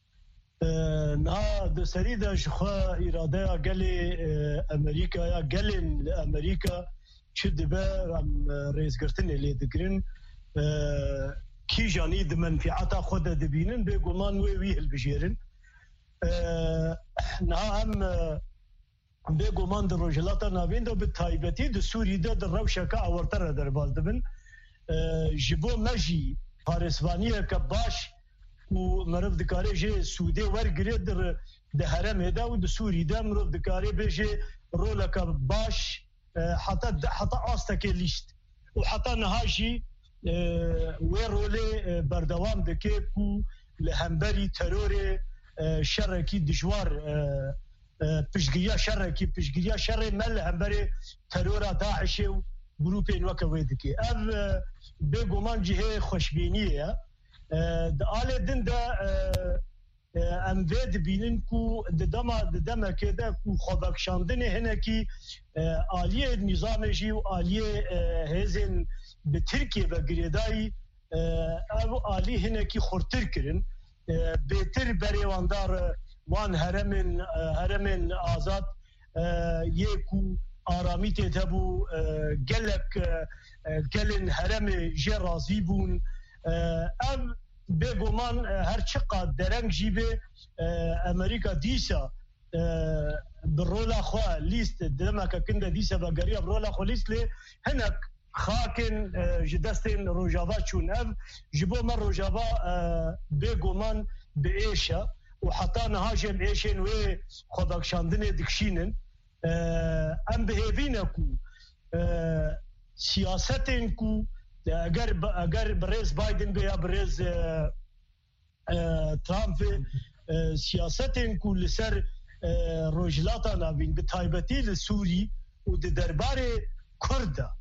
نه دو سری ده شخوا اراده گلی امریکا یا گلین امریکا چه دبه رم ریزگرتن لی دگرین کی جانی د منفعت خود د بینن به ګمان وی وی البشیرن نه هم به ګمان د روجلاتا ناوین د تایبتی د سوری د روشکا اورتر در بالدبن جبو مجی پارسوانیه که باش و مرف دکاره جه سوده ورگره در د حرم ده و د سوری ده مرف دکاره بجه رولکا باش حتی حتی آسته که لیست و حتی نهاشی وی روله بردوام دکه کو لهمبری ترور شرکی دجوار پشگیریا شرکی پشگیریا شر مل همبری ترور داعش و گروپ نوکه وی دکه اف به گمان جهه خوشبینیه د آل دن دا ام وید بینن کو د دما د دما که دا کو خوبکشاندن هنه کی آلیه نظام جی و آلیه هزن به ترکیه و گریدایی او آلی هنه کی خورتر کرن بهتر بریواندار وان هرمن هرمن آزاد یکو آرامی تبو گلک گلن هرم جه رازی بون ام بگمان هر چقدر درنگ جیبه امریکا دیسا برولا خواه لیست دمکا کنده دیسا بگریا برولا خواه لیست لی هنک خاکن جدستین روجاوا چون اف جبو من روجاوا بگمان به ایشا و حتی نهاجم ایشن و خودکشاندن دکشینن ام بهیوینه کو سیاستن کو اگر اگر برز بایدن یا برز ترامپ سیاستن کو لسر روجلاتا نابین به تایبتی لسوری و د دربار کرد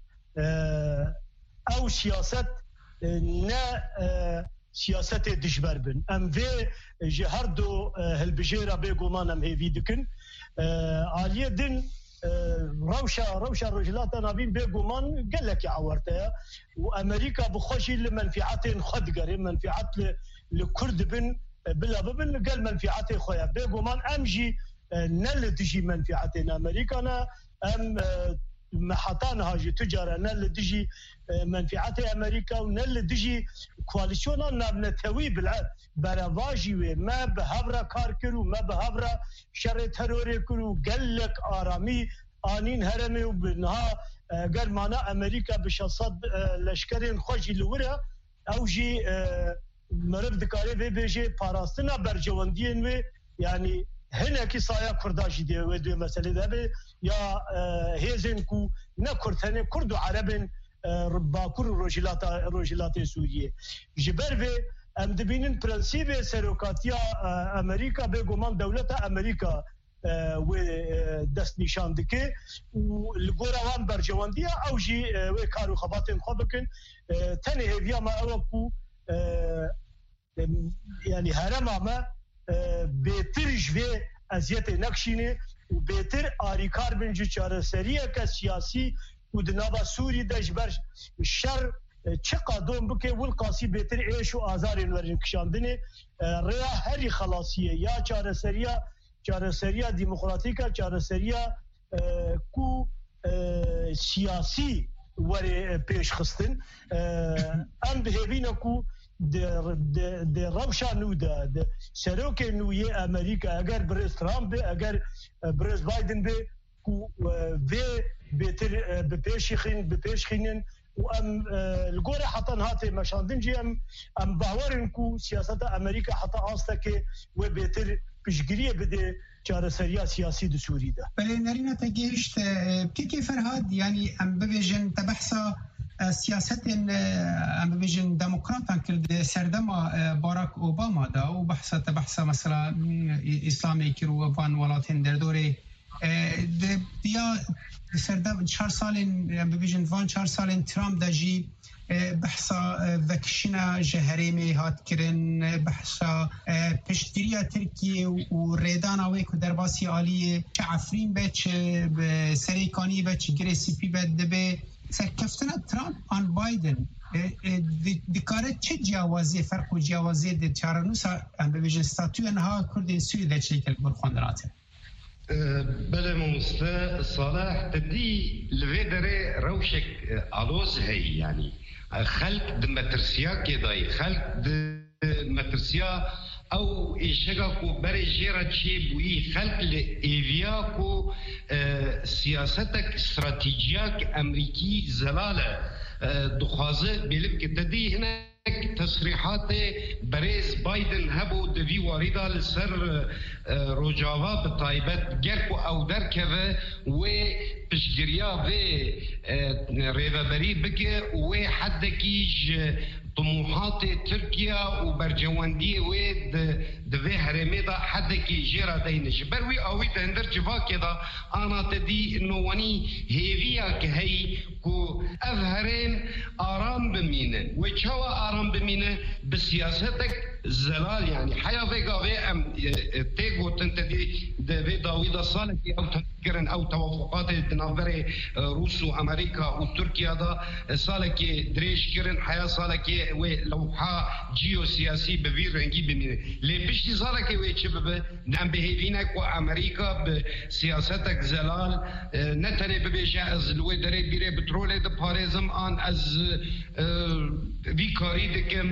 او سیاست نه سیاست دشبر بن ام وی جهر دو هلبجیرا بگومان ام هیوی دکن آلیه دن روشا روشا رجلاتا نابین بگومان گلک عورته و امریکا بخوشی لمنفعات خود گره منفعات لکرد بن بلا ببن قال منفعات خویا بگومان ام جی نل دجی منفعات امریکا نا ام محطان هاجي تجارة نل دجي منفعات أمريكا ونل دجي كواليسيونا نبنتوي برواجي وما بهبرا كار كرو ما بهبرا شر تروري كرو قلك آرامي آنين هرمي وبنها قال معنا أمريكا بشصد لشكرين خوشي لورا أو جي مرف دكاري بي بيجي باراستنا برجواندين وي يعني هنا کی سایه کرداشی دی و دو مسئله ده یا هیزن کو نه کردن کرد و عربن باکور روجلاتا روجلات سوریه جبر و ام دبینن پرنسیب سروکاتیا امریکا به گمان دولت امریکا و دست نشان دکه و لگوروان برجواندیا او جی و کارو خباتن خوبکن تنه هیویا ما او کو يعني هرم ما بهتر جوه ازیت نکشینه و بهتر آریکار بنجی چاره سریه که سیاسی و دنابا سوری دجبر شر چه قادم بکه والقاسی بهتر ایش و آزار انورین کشاندنه ریا هری خلاصیه یا چاره سریه چاره سریه دیموکراتیکا چاره سریه کو سیاسی وری پیش خستن ام بهبینه کو د روشا نو د سروک نوی امریکا اگر برز ترامپ اگر برز بایدن به کو و بهتر بپیشخین بپیشخینن و ام الجوري حتى نهاتي مشاندن جي ام ام باورن كو سياسات امريكا حتى آستك وبيتر بشجريه بدي چارەسەریە سیاسی د سووری ده بله نرینه تا گهشت کی فرهاد يعني ام ببیجن تبحثا سیاست ام ببیجن دموکراتان کرد سردما باراک اوباما ده و بحثا تبحثا مثلا اسلامی کرو وان ولاتین در دوره دیا سردم چهار سالین ام ببیجن وان چهار سالین ترامپ ده جی بحثا وکشنا جهرمی هات کرن بحثا پشتیریا ترکیه و ریدان آوی که در باسی آلیه چه عفرین به چه سریکانی به چه گریسیپی به دبه سرکفتنا ترامپ آن بایدن دکاره چه جیاوازی فرق و جیاوازی ده چارنوسا ام ببیجن ستاتوی انها کردین سوی ده چلیکل برخواندراته بله مونسته صالح تدی لویدره روشک آلوز هی يعني خلق د مترسیا کې دای خلق د مترسیا او ایشګه کو بری جیره چی بوئی خلق ل ایویا کو سیاستک استراتیجیک امریکی زلاله دخوازه بلب کې تدی هنا تصريحات بريز بايدن هبو دفي واردة لسر روجاوا بطايبت جركو او دركوه و بشجريا في ريفابري بكي و حدكيج طموحات تركيا وبرجواندية ويد دفي هرمي دا حدكي جيرا دينش بروي اوي تهندر جفاكي دا انا تدي انو واني هيفيا كهي كو افهرين آرام بمينه وچوا آرام بمينه بسياستك زلال يعني حيا فيقا في ام تيغو تنتدي دفي داويدا صالحي او تنكرن او توافقات تنافري روس وامريكا وتركيا دا صالحي دريش كرن حيا صالحي ولوحة جيو سياسي بفير رنجي بمينه لي بشتي صالحي ويتشبه نعم بهيفينك وامريكا بسياستك زلال نتني ببيجا از لوي دري بيري بترولي دا باريزم آن از في كاري دكم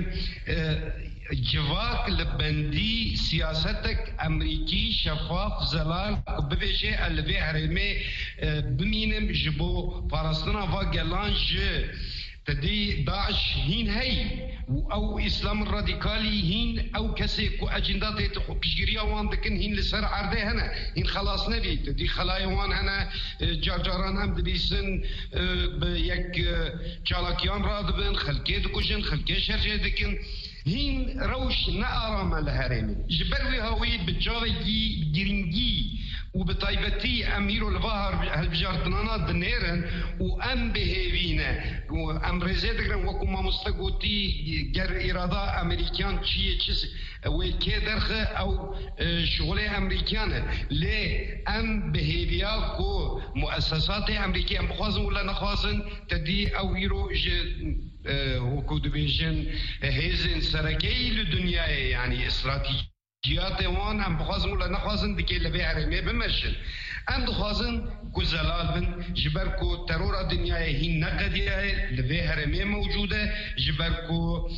جواك لبندي سياستك امريكي شفاف زلال ببيجي اللي هرمي بمينم جبو فلسطين فاجلانج تدي داعش هين هي او اسلام الراديكالي هين او كسي كو اجندات بيجريا وان دكن هين لسر عرضه هنا هين خلاص نبي تدي خلايا وان هنا جارجاران هم دبيسن بيك چالاكيان رادبن خلكي دكوجن خلكي شرجه دكن هين روش نأرام الهرمي جبروي هاوي بجاوي جرينجي وبطيبتي أميرو الظاهر هالبجارتنانات دنيرن وأم بهيفينا وأم رزيدقرن وكما مستقوتي جر إرادة أمريكان چيه چيس وكي درخه أو شغلي أمريكان ليه أم بهيفيا كو مؤسسات أمريكية بخوازن ولا نخوازن تدي أو يرو وكو دبيجن هيزن سركي للدنيا يعني استراتيجي جيات وان هم بخوازن ولا نخوازن دكي لبي عرمي بمشن هم دخوازن كو زلال بن جبركو ترور الدنيا هين نقدية لبي عرمي موجودة جبركو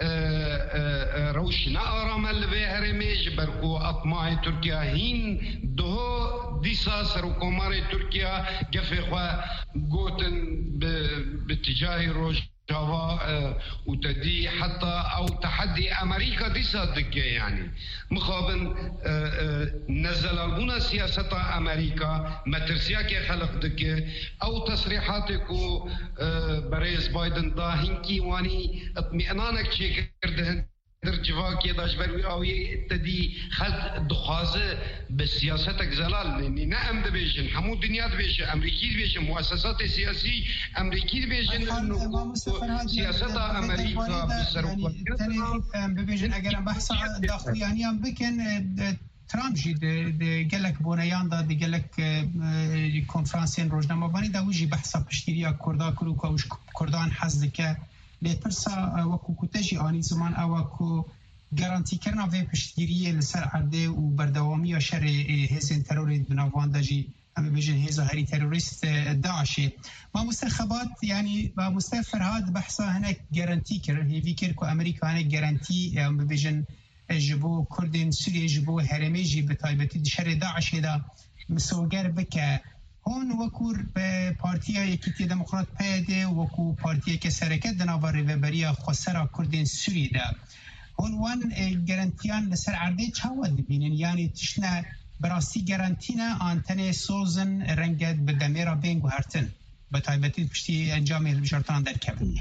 روشنا آرام لبي عرمي جبركو أطماع تركيا هين دهو ديسا سروكومار تركيا قفي خوا قوتن باتجاه روج جوا وتدي حتى او تحدي امريكا دي صدق يعني مخابن نزل البنا سياسة امريكا مترسيا كي خلق دك او تصريحاتكو بريز بايدن دا هنكي واني اطمئنانك شي كردهن در جواكي داش بروي اوي تدي خلق دخازه بسياستك زلال لاني نعم دبيجن حمو دنيا دبيجن امريكي دبيجن مؤسسات سياسي امريكي دبيجن انه سياسة امريكا بسروقات ببيجن اگر بحث داخلي يعني ام بكن ترامپ جی د گلک بونیان دا د گلک کنفرانسین روزنامه بانی دا وجی بحثا پشتیریا کردا کرو کوش کردان حزد که لپرسا وکو کتجی آنی زمان اوکو گارانتی کرنا و پشتگیری لسر عرده و بردوامی شر هزین ترور بناوان دا جی هم بيجن هي ظاهري تيروريست داعشي ما مستخبات يعني ما مستفر هاد بحثا هناك جارانتي كر هي فيكر كو امريكا هناك جارانتي هم بيجن جبو كردين سوريا جبو هرمي جي بتايبتي شر داعش دا مسوگر بك هون وكور بارتيا يكتي ديمقراط بيده وكو بارتيا كسركت دناور ريبريا خسرا كردين سوريا دا هون وان جارانتيان لسر عرضي چاود ببینن يعني تشنا براستی گارانتینا آنتن سوزن رنگت به دمیرا بین گوهرتن به تایبتی پشتی انجام البجارتان در کبنی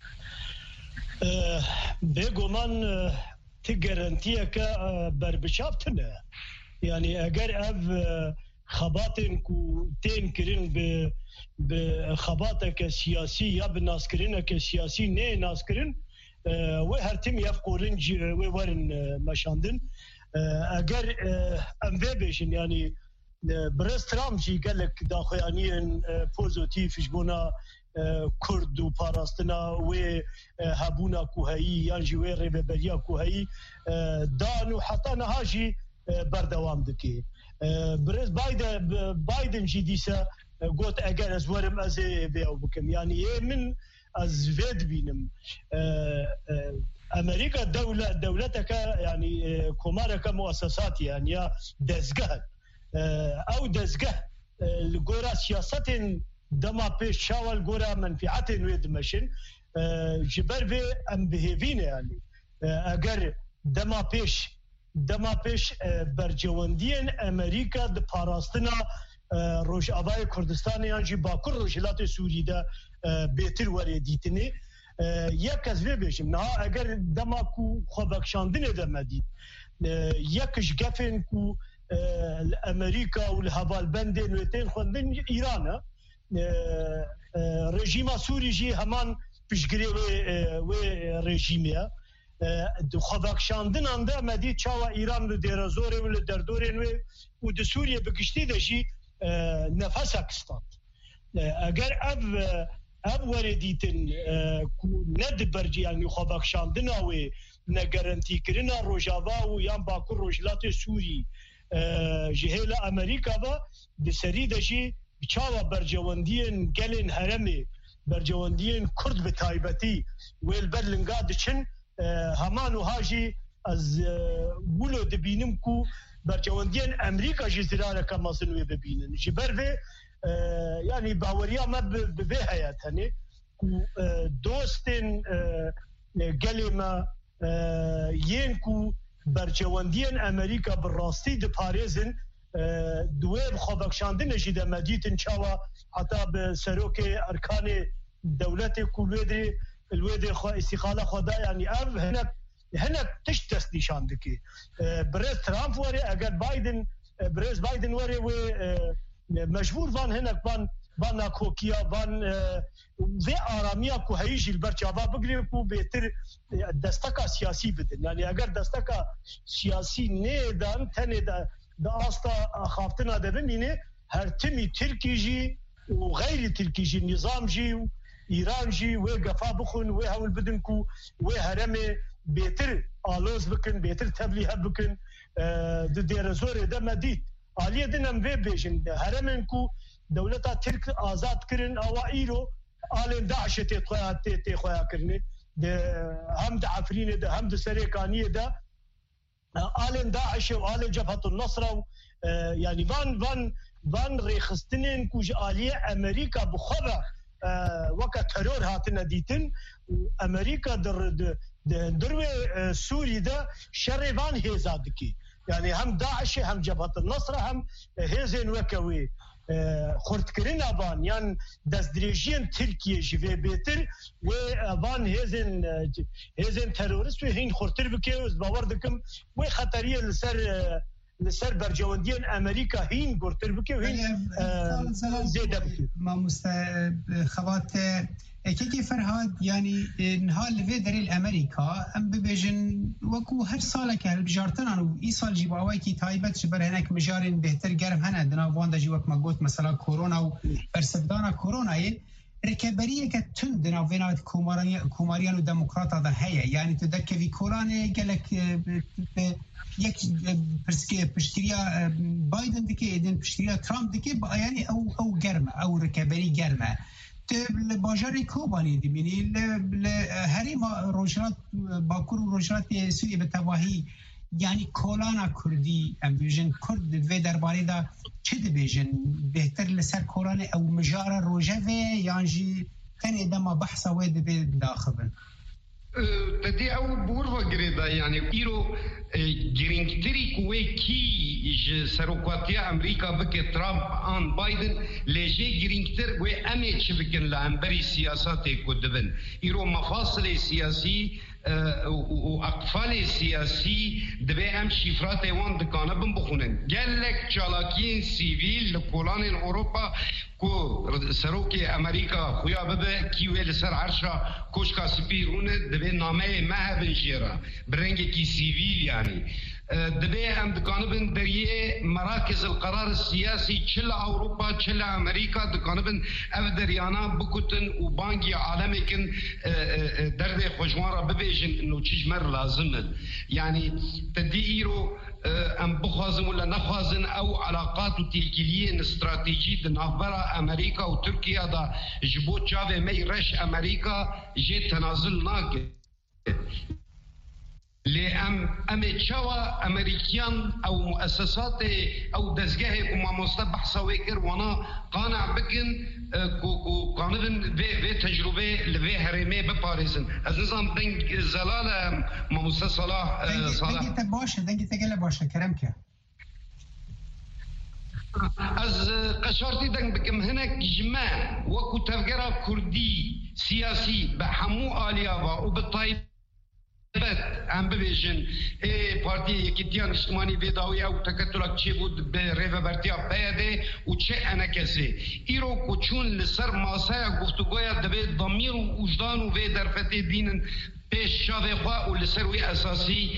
بگو من تی گارانتیه که بربشابتنه یعنی اگر اف خباتن کو تین کرن به خباته که سیاسی یا به ناس کرنه که سیاسی نه ناس کرن و هر تیم یف قولنج و ورن مشاندن اگر ام وی بیشن یعنی برست رام جی گلک داخویانین پوزیتیف جبونا کرد و پاراستنا و هبونا کوهایی یان جی و ریبریا کوهایی دانو حتی نهاجی بردوام دکی برست بایدن بایدن جی دیسا گوت اگر از ورم از بیاو بکم یعنی من از وید بینم امريكا دولة دولتك يعني كمارك مؤسسات يعني يا دزجه او دزجه الجورا سياسات دما بيش شاول جورا منفعات ويد مشن جبر في ام بهيفين يعني اگر دما بيش دما بيش برجواندين امريكا د باراستنا روش ابای کردستان يعني باکر روشلات سوریه ده بهتر وردیتنی یک از وی بیشم نه اگر دما کو خوابکشاندن دمدید یکش گفن کو امریکا و الهوال بندن و تین خوندن ایران رژیم سوری جی همان پیشگیری و رژیمیه دو خوابکشاندن انده مدید چاوا ایران رو درازوره و دردوره و د سوریه بگشتی دشی نفس اکستاند اگر اب اب وردیتن کو ند برجی یعنی خوابکشاندن و نگارانتی کرنا روجاوا و یان باکر روجلات سوری جهل امریکا و د سری دشی چاوا برجواندین گلن هرمه برجواندین کرد به تایبتی ویل برلنگا دچن همان و هاجی از ولو دبینم کو برجواندین امریکا جزیره کما سنوی ببینن جبر و يعني باوريا ما ببيها يعني دوستن كلمة ينكو برجواندين أمريكا بالراستي دي باريزن دواب خوابكشاندن جدا مديتن شاوا حتى بسروك أركان دولتي كولويدي الويدي استقالة خدا يعني أب هناك هناك تشتس نشاندكي بريز ترامب وري أجر بايدن بريز بايدن وري و مجبور وان هناك وان وان كوكيا وان في آراميا كو هيجي البرچاوا بگري كو بهتر دستکا سیاسی بدن يعني اگر دستکا سیاسی نه دان تنه دا استا خافتنا دبنينه هر تمي تركي جي وغير تركي جي نظام جي ايران جي وقفا بخون وهول بدن كو وهرمه بهتر آلوز بكن بهتر تبليه بكن د ديرزور ده مديد عالیه دنم وی بیشن هرمن کو دولتا ترک آزاد کرن او ایرو آلن داعش تی خویا تی خویا کرنه ده هم د عفرین ده هم د سریکانی ده آلن داعش و آلن جبهه النصر يعني وان وان وان ريخستنين كوج آلية أمريكا بخبا وكا ترور هاتنا ديتن أمريكا در دروي سوري ده شريفان هيزادكي يعني هم داعش هم جبهة النصر هم هيزين وكوي خورد کرین آبان یان دستدریجین ترکیه جوی بیتر و آبان هزین هزین تروریست و هین خورتر بکیوز باور دکم و خطریه لسر لسر برجواندین امریکا هین گورتر بکیو هین زیده بکیو ما مستخبات اكيد فرهاد يعني نهال في دري الامريكا ام ببيجن وكو هر سالك هالبجارتن انو اي سال جيباوي كي تايبت جبر هناك مجارين بهتر گرم هنا دنا واندا جي وقت ما قلت مثلا كورونا و برسدانا كورونا ركبريه كتند نافينات كوماريان وديمقراطا ده هي يعني تذكري كوراني قالك يك برسكي بشتريا بايدن دكي دين بشتريا ترامب دكي يعني او او جرمه او ركبري جرمه باجاری کوبانی دیمینی هری ما روشنات باکور روشنات سوی به تواهی یعنی کولانا کردی ام بیژن کرد و درباره دا چه بیژن بهتر لسر کولان او مجار روجه یانجی تنی دما بحثا وید به داخل تدي او بورفا جريدا يعني ايرو جرينكتري كوي كي سروقاتيا امريكا بك ترامب ان بايدن لجي جرينكتر وي امي تشبكن لامبري سياسات كدبن ايرو مفاصل سياسي واقفال سياسي دبي ام شفرات وان دكانبن بخونن قال لك چالاكين سيفيل لكولان اوروبا کو سروکی امریکا خویا ببه کیوه لسر عرشا کوشکا سپیرونه دبه نامه مهبن جیرا برنگه کی سیویل يعني دبي ام دكانبن دريه مراكز القرار السياسي تشل اوروبا تشل امريكا دكانبن اف دريانا بكوتن وبانجي عالمكن درد خوجوارا ببيجن انه تشمر لازم يعني تديرو ام بخازن ولا نخازن او علاقات تلكيليه استراتيجيه نافبرا امريكا وتركيا دا جبوت تشافي مي رش امريكا جي تنازل ناك لأم أمريكا أمريكان أو مؤسسات أو دزجه كما مستبح سويكر وانا قانع بكن كو قانون في في تجربة لفي هرمي بباريسن أزنزام دنج زلالة ما مستر صلاح صلاح دنج تباشة دنج تقل باشة كرمك از قشارتي دنج بكم هناك جماع وكو تفجير كردي سياسي بحمو آليابا وبالطيب ام ببیشن ای پارتی یکیتیان اجتماعی بیداوی او تکتلک چه بود به ریو برتیا بیده و چه انکسی ایرو کچون لسر ماسای گفتگویا دبی ضمیر و وجدان و وی درفتی دینن پیش شاوه خواه و لسر وی اساسی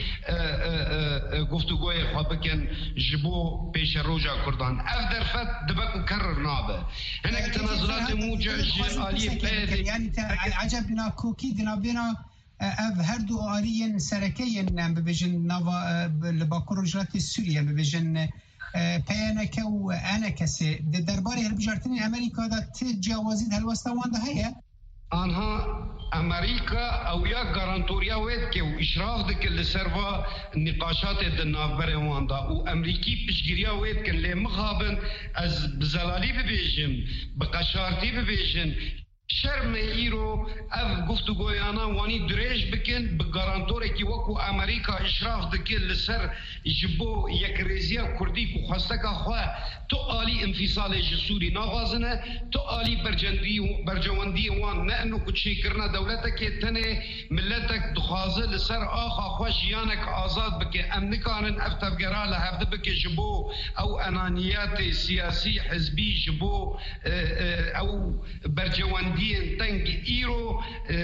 گفتگوی خواه بکن جبو پیش روژا کردان اف درفت دبکو کرر نابه هنک تنازلات موجه جالی بیده یعنی عجب نا کوکی دنابینا اف هر دو آرین سرکین ببیجن نوا لباکور رجلات سوریه ببیجن پیانکه و انکسی ده درباره هر بجارتین امریکا دا تجاوزید هلوستا وانده هیا آنها امریکا او یا گارانتوریا وید که و اشراف دکل لسروا نقاشات دنابره وانده و امریکی پشگیریا وید که لی مخابن از بزلالی ببیجن بقشارتی ببیجن شرم ایرو اف گفتگویانا وانی دریج بکن بگارانتوره کی وکو امریکا اشراف دکل لسر جبو یک ریزیا کردی کو خواستکا خواه تو آلی انفصال جسوری ناغازنه تو آلی برجندی برجواندی وان نه انو کچی کرنا دولتک تنه ملتک دخوازه لسر آخا خواه جیانک آزاد بکه امنکانن افتفگرا لحفظ بکه جبو او انانیات سیاسی حزبی جبو او برجواندی دين تنج إيرو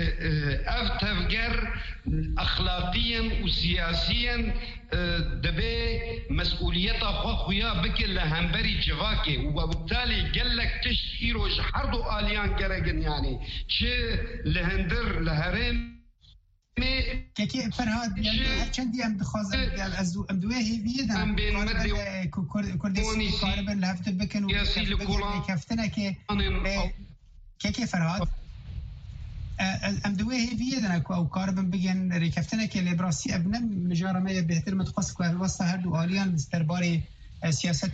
أفتفجر أخلاقيا وسياسيا دبي مسؤوليتها خويا بكل لهمبري جواكي وبالتالي قال لك تشت إيرو جحردو آليان جرجن يعني شيء لهندر لهرم كي فرهاد يعني هرچندی ام دخواز از ام دوه هیوید ام کردستانی کاربن لهفت بکن و کفتنه که كيف فرهاد ام دوه هيفيدن او كاربن بيجن ريكفتنا كي ليبراسي ابن مجاره ما بهتر متخصص الوسط هردو اليان استرباري سياسه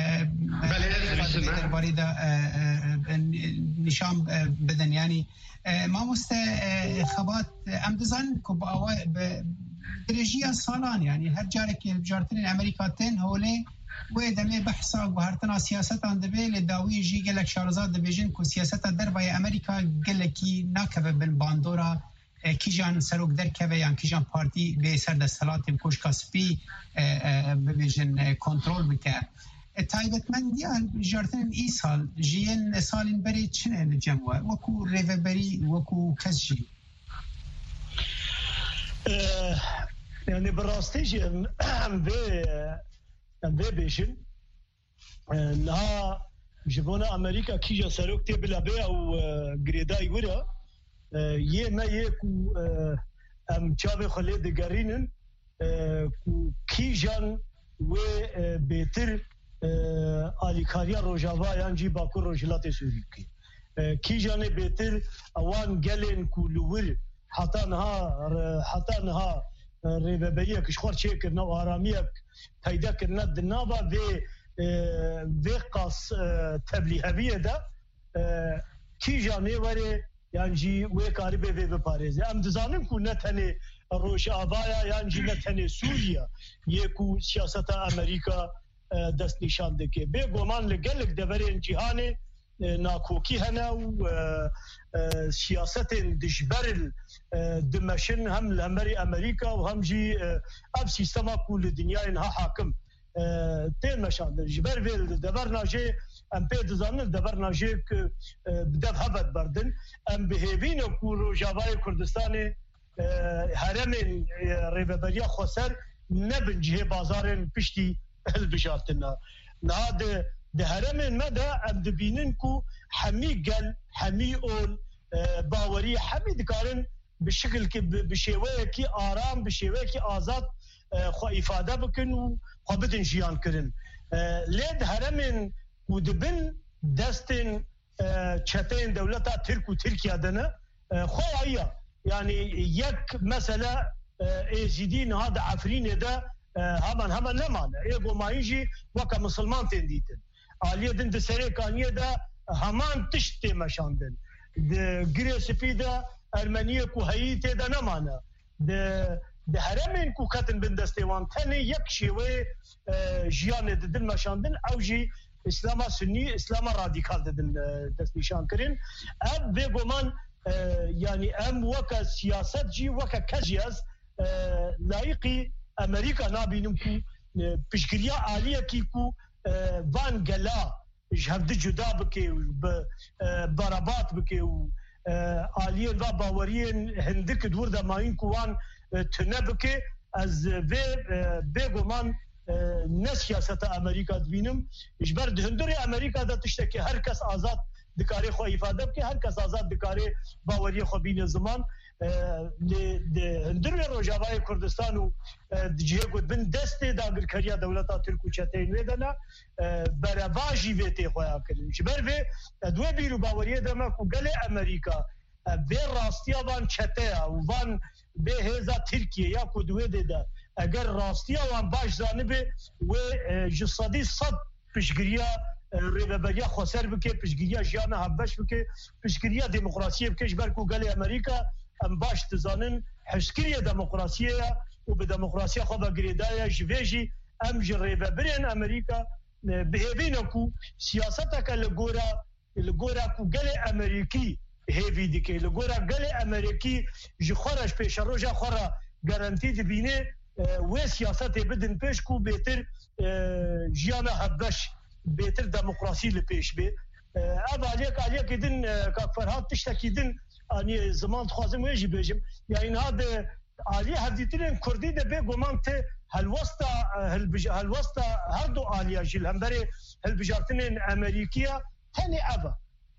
استرباري دا نشام بدن يعني ما مست خبات ام دزان كو درجيه صالان يعني هر جارك جارتين امريكاتين هولي ويدمي بحثا وهرتنا سياسة دبي لداوي جي قالك شارزاد دبيجن كو سياسة دربايا أمريكا قالكي ناكبه بن باندورا كيجان سروك دركبه يعني كيجان بارتي بسر دستالات مكوشكا سبي ببيجن كنترول بكا تايبت من ديال جارتن اي سال جيين سالين بري چنه الجموة وكو ريفا بري وكو كسجي يعني براستيجي ام بي ام بي بيشن نها جبونا امریکا کیجا سروک ته بلا به او گریدای ورا یه ما یکو ام چاوی خلی دگرینن کو کیجان و بهتر آلیکاریا روجاوا یانجی باکو روجلات سوری کی کیجان بهتر اوان گلن کولور حتی نها حتی نها ریببریه کش خور چه کرنا و آرامیه پیدا کرنا دنابا و و قاس تبلیغیه ده کیجان وره یانجی و کاری به و پاریزه ام دزانم کو نتنه روش آبایا یانجی نتنه سوریا یکو سیاست امریکا دست نشان دکه به گمان لگلک دورین جهانه ناکوکی هنا و سیاست دجبر دمشن هم لامری امریکا و هم جی اب سیستما کل دنیا انها حاکم تین مشان دجبر ویل دبر ناجی ام پید زانن دبر ناجی که بدف هبت بردن ام بهوین کو جوای کردستان هرمن ریبریا خسر نبن جه بازارن پشتی البجارتنا نهاد ده هرمن مدى ام دبینن کو حمی گل حمی اول باوری حمی دکارن بشکل که بشیوه کی آرام بشیوه کی آزاد خو ifade بکن و خو بدن جیان کرن لید هرمن و دبن دستن چتین دولتا ترک و ترکیه دنه خو آیا yani یک مثلا ازیدین هذا عفرین ده همان همان نمانه ایگو مایجی وکا مسلمان تندیتن آلیه دن ده سریکانیه ده همان تشت مشاندن ده گری سپیده ارمنیه کو هیته ده نمانه ده ده هرمین کو کتن بندستیوان تنه یک شیوه جیانه ده دن مشاندن او جی اسلام سنی اسلام رادیکال ده دن دست نشان کرن اب بگو من yani em vaka siyaset jî vaka kejî ez layıqî Amerika nabînim ku piştgiriya aliyekî ku van gela ji hev di cuda bike bi berabat bike û aliyên ve baweriyên hindik dûr de mayîn ku wan tune bike ez vê bêguman ne siyaseta Amerika dibînim ji ber di hundirê Amerika de tiştekî her kes azad دکاری خو ifade بکه هر کس آزاد دکاری باوری خو بین زمان د هندر روجاوای کردستان و دیجه گود بن دست داگر کریا دولتا ترکو چتین ودنا برواجی وته خویا کړي چې بر وی دوه بیرو باوری دمه کو ګله امریکا به راستیا وان چته او وان به هزا ترکیه یا کو دوه ده اگر راستیا وان باش زانبه و جسدی صد پیشگیریا ریبریا خسر بکه پیشگیریا جان حبش بکه پیشگیریا دموکراسی بکه جبر کو گله امریکا ام باش تزانن حشکریه دموکراسی و به دموکراسی خو بغریدای جویجی ام ریبرین امریکا بهوینه کو سیاست کله ګورا لګورا کو گله امریکي هیوی دکه لګورا گله امریکي ج خورش پیش روجا خورا ګارانتی دی بینه و سیاست بدن پیش کو بهتر جان حبش بهتر دموکراسی لپیش به اب علیک علیک دین کا فرهاد تشتکیدن ani zaman خوازم ویجی بجم yani هذا علی هدیتین کردی ده به گمان ته هلوستا هلوستا هر دو عالیه جل هم بره هلبجارتین امریکیه تنی ابا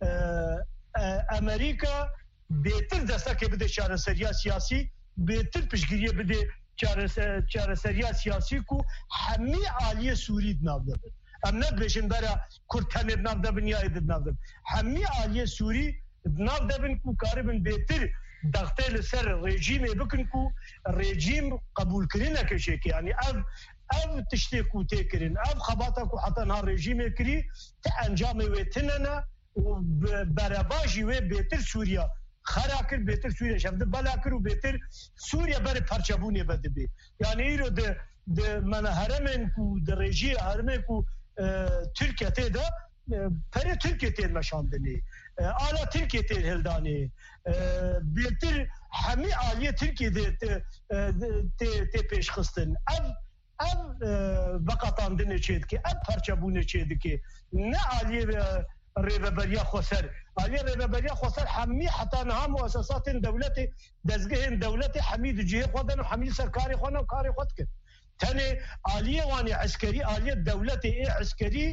امریکا بهتر دستک بده چارەسەریya سیاسی بهتر پشگیری بده چارەسەریya سیاسی کو همی عالیه سوری ناو ام نبیشن برا کرتن ناو دبن یا ید ناو دبن همی عالیه سوری ناو دبن کو کاربن بهتر دغته لسر رژیم بکن کو رژیم قبول کرینه کشه کی یعنی اف اف تشتی کو تکرین اف خباتا کو حتی نه رژیم کری ته انجام وتننا و براباجی و بهتر سوریا خراکر بهتر سوریا شمد بلاکر و بهتر سوریا بر پرچبونه بده بی یعنی ایرو د د من هرمن کو د رژی هرمن کو Türkiye de pere Türkiye meşandını ala Türkiye heldani betir hemi aliye Türkiye'de te te peş kıstın ev ev vakatan dine çedki ev parça bu ne çedki ne aliye ریبریا خسر علی ریبریا خسر همی حتی نه مؤسسات دولتی دزگاه دولت حمید جه خودن و حمید سرکاری خودن و کاری خود کرد تنه عالیه وانی عسکری عالیه دولت ای عسکری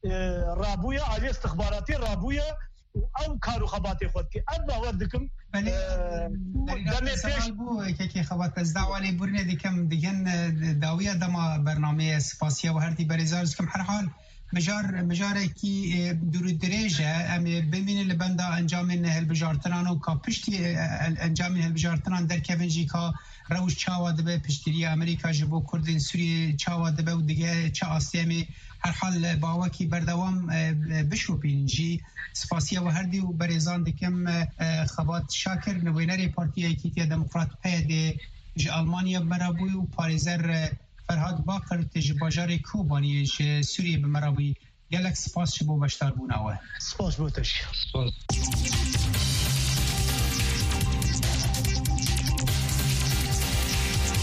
رابوية على استخباراتي رابوية او کارو خباتی خود که اب باور دکم دمه پیش بو که خبات از دعوالی برنه دیکم دیگن داویه دما برنامه سپاسیا و هر دی بریزارز کم هر حال مجار مجاره کی دور درجه ام ببینن لبندا انجام هل بجارتنان و کا پشتی انجام هل بجارتنان در کونجی کا روش چاوا دبه پشتری امریکا جبو کردین سوریه چاوا دبه و دیگه چه آسیمی هر حال باوکی بردوام بشو بینجی سپاسیا و هردی و بریزان دکم خبات شاکر نوینر پارتی ایکیتی دموکرات پیده ج آلمانیا مرابوی و پاریزر فرهاد باقر تج باجار کوبانی ج سوریه بمرابوی گلک سپاس شبو بشتار بوناوه سپاس بوتش سپاس